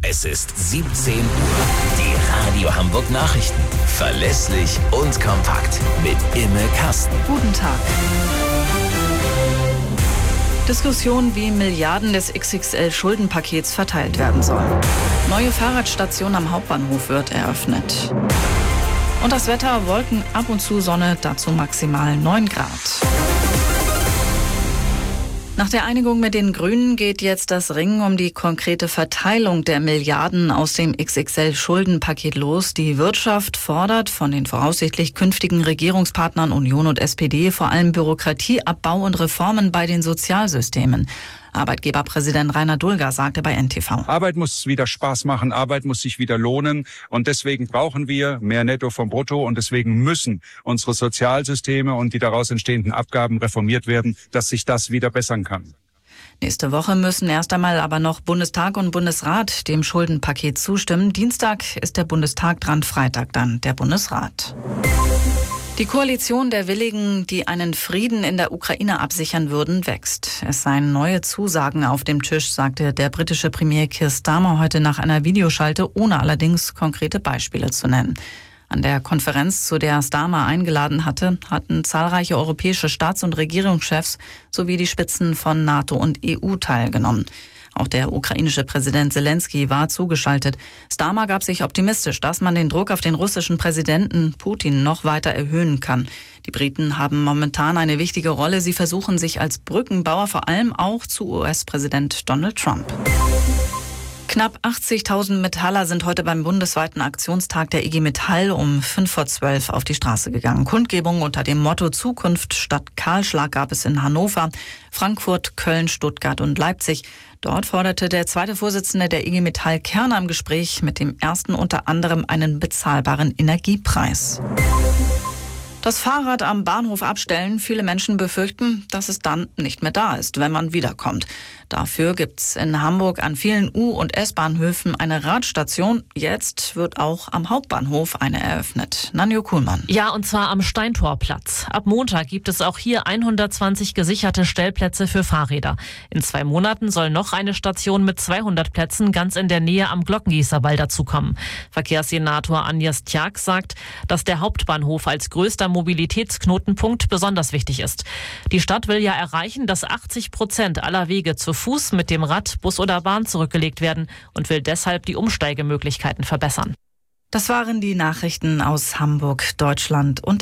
Es ist 17 Uhr. Die Radio Hamburg Nachrichten. Verlässlich und kompakt. Mit Imme Kasten. Guten Tag. Diskussion, wie Milliarden des XXL-Schuldenpakets verteilt werden sollen. Neue Fahrradstation am Hauptbahnhof wird eröffnet. Und das Wetter, Wolken, ab und zu Sonne, dazu maximal 9 Grad. Nach der Einigung mit den Grünen geht jetzt das Ringen um die konkrete Verteilung der Milliarden aus dem XXL-Schuldenpaket los. Die Wirtschaft fordert von den voraussichtlich künftigen Regierungspartnern Union und SPD vor allem Bürokratieabbau und Reformen bei den Sozialsystemen. Arbeitgeberpräsident Rainer Dulger sagte bei NTV. Arbeit muss wieder Spaß machen, Arbeit muss sich wieder lohnen und deswegen brauchen wir mehr Netto vom Brutto und deswegen müssen unsere Sozialsysteme und die daraus entstehenden Abgaben reformiert werden, dass sich das wieder bessern kann. Nächste Woche müssen erst einmal aber noch Bundestag und Bundesrat dem Schuldenpaket zustimmen. Dienstag ist der Bundestag dran, Freitag dann der Bundesrat. Die Koalition der Willigen, die einen Frieden in der Ukraine absichern würden, wächst. Es seien neue Zusagen auf dem Tisch, sagte der britische Premier Keir Starmer heute nach einer Videoschalte, ohne allerdings konkrete Beispiele zu nennen. An der Konferenz, zu der Starmer eingeladen hatte, hatten zahlreiche europäische Staats- und Regierungschefs sowie die Spitzen von NATO und EU teilgenommen. Auch der ukrainische Präsident Zelensky war zugeschaltet. Starmer gab sich optimistisch, dass man den Druck auf den russischen Präsidenten Putin noch weiter erhöhen kann. Die Briten haben momentan eine wichtige Rolle. Sie versuchen sich als Brückenbauer vor allem auch zu US-Präsident Donald Trump. Knapp 80.000 Metaller sind heute beim bundesweiten Aktionstag der IG Metall um 11:55 auf die Straße gegangen. Kundgebungen unter dem Motto Zukunft statt Kahlschlag gab es in Hannover, Frankfurt, Köln, Stuttgart und Leipzig. Dort forderte der zweite Vorsitzende der IG Metall Kerner im Gespräch mit dem ersten unter anderem einen bezahlbaren Energiepreis. Das Fahrrad am Bahnhof abstellen. Viele Menschen befürchten, dass es dann nicht mehr da ist, wenn man wiederkommt. Dafür gibt's in Hamburg an vielen U- und S-Bahnhöfen eine Radstation. Jetzt wird auch am Hauptbahnhof eine eröffnet. Nanjo Kuhlmann. Ja, und zwar am Steintorplatz. Ab Montag gibt es auch hier 120 gesicherte Stellplätze für Fahrräder. In 2 Monaten soll noch eine Station mit 200 Plätzen ganz in der Nähe am Glockengießerwall dazukommen. Verkehrssenator Agnes Tjag sagt, dass der Hauptbahnhof als größter Mobilitätsknotenpunkt besonders wichtig ist. Die Stadt will ja erreichen, dass 80% aller Wege zu Fuß, mit dem Rad, Bus oder Bahn zurückgelegt werden und will deshalb die Umsteigemöglichkeiten verbessern. Das waren die Nachrichten aus Hamburg, Deutschland und